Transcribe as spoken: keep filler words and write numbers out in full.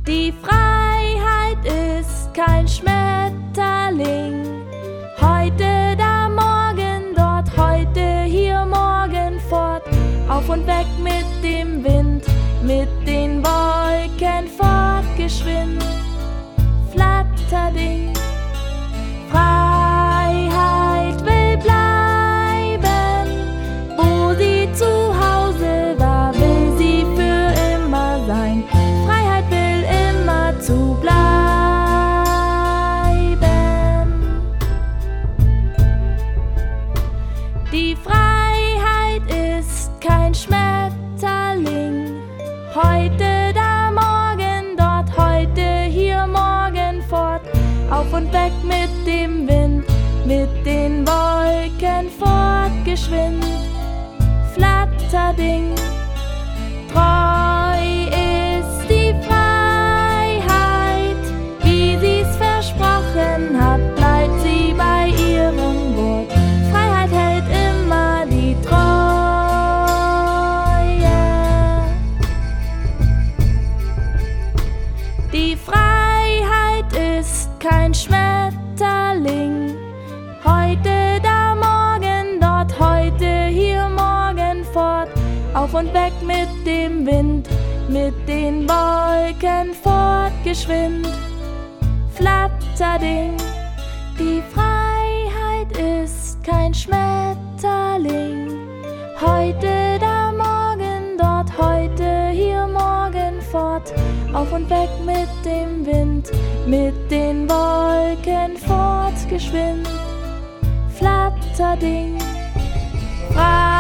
Die Freiheit ist kein Schmetterling. Heute da, morgen dort, heute hier, morgen fort. Auf und weg mit dem Wind, mit den Wolken fortgeschwind. Flatterding. Freiheit will bleiben, wo sie zu Hause war, will sie für immer sein. Freiheit will immer zu bleiben. Die Freiheit ist kein Schmetterling. Heute da, morgen dort, heute hier, morgen fort. Auf und weg mit dem Wind, mit den Wolken fortgeschwind. Flatterding. Treu ist die Freiheit, wie sie's versprochen hat, bleibt sie bei ihrem Wort. Freiheit hält immer die Treue. Die Freiheit ist kein Schmetterling. Heute da, morgen dort, heute hier, morgen fort. Auf und weg mit dem Wind, mit den Wolken fortgeschwind. Flatterding. Die Freiheit ist kein Schmetterling. Heute da, morgen dort, heute hier, morgen fort. Auf und weg mit dem Wind, mit den Wolken fortgeschwind. Flatterding. Freiheit